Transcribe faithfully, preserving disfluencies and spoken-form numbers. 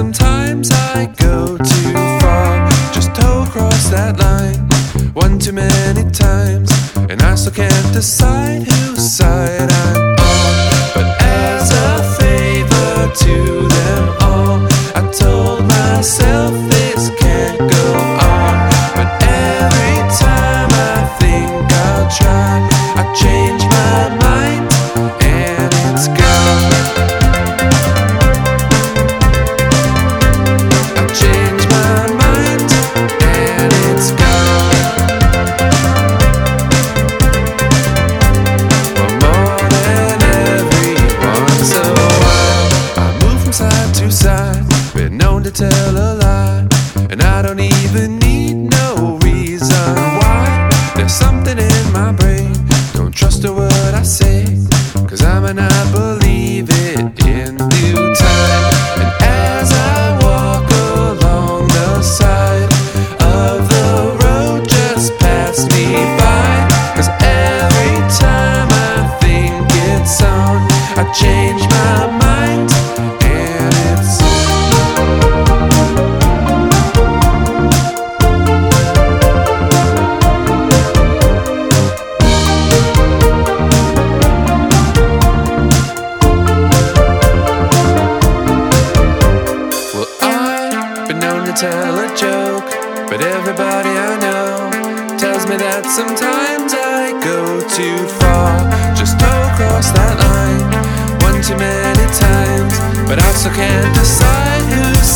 sometimes I go too far, just toe across that line one too many times, and I still can't decide whose side I'm on. But as a favor to them all, I told myself this can't go on. But every time I think I'll try, I change my mind and it's gone. I change my mind and it's gone. For more than every once a while, I move from side to side, been known to tell a lie, and I don't even need no reason why. There's something in my brain, don't trust a word I say, cause I might not believe it in due time. And as I walk along the side of the road, just pass me by, cause every time I think it's on, I change my mind and it's tell a joke, but everybody I know tells me that sometimes I go too far, just go across that line one too many times, but I still can't decide who's